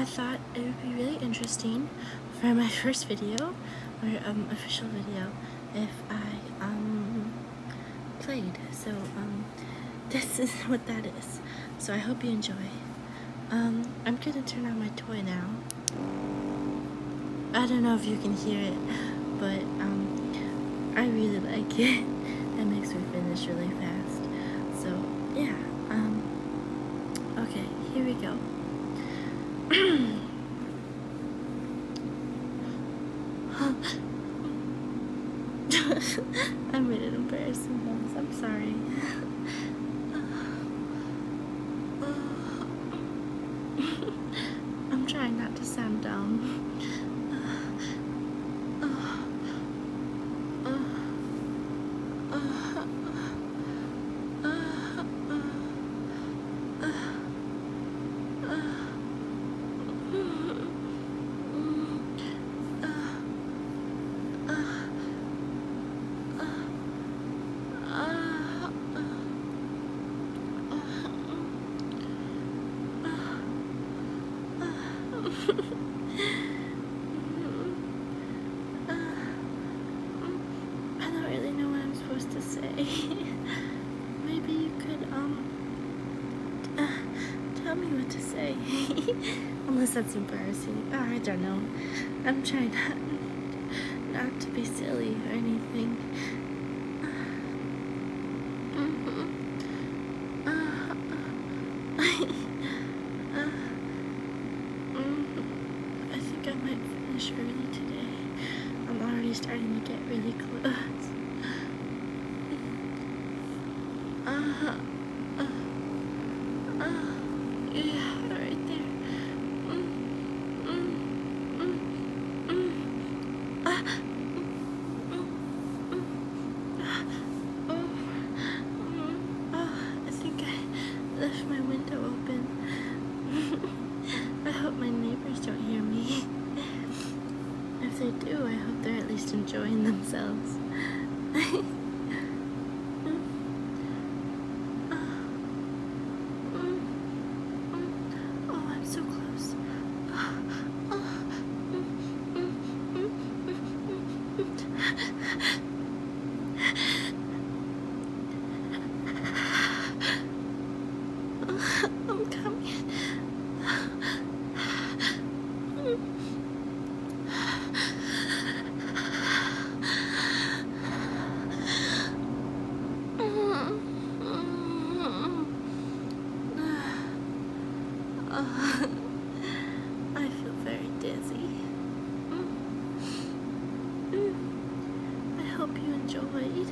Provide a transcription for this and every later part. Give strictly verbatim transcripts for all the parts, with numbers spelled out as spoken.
thought it would be really interesting for my first video, or um, official video, if I um, played. So um, this is what that is. So I hope you enjoy. Um, I'm gonna turn on my toy now. I don't know if you can hear it, but um, I really like it. It makes me finish really fast. So yeah, um, okay, here we go. I made an embarrassing noise. I'm sorry. I'm trying not to sound dumb. I don't really know what I'm supposed to say. Maybe you could, um, uh, tell me what to say. Unless that's embarrassing. Oh, I don't know. I'm trying not, not to be silly or anything. I think I might finish early today. I'm already starting to get really close. Uh, uh, uh, yeah, right there. Mm, mm, mm, mm. Ah, mm, mm, ah, oh, mm, oh, I think I left my window open. I hope my neighbors don't hear me. If they do, I hope they're at least enjoying themselves. Oh, I'm so close. I'm coming. I feel very dizzy. I hope you enjoyed.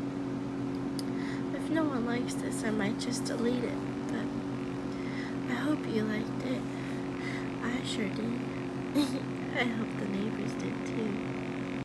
If no one likes this, I might just delete it, but I hope you liked it. I sure did. I hope the neighbors did too.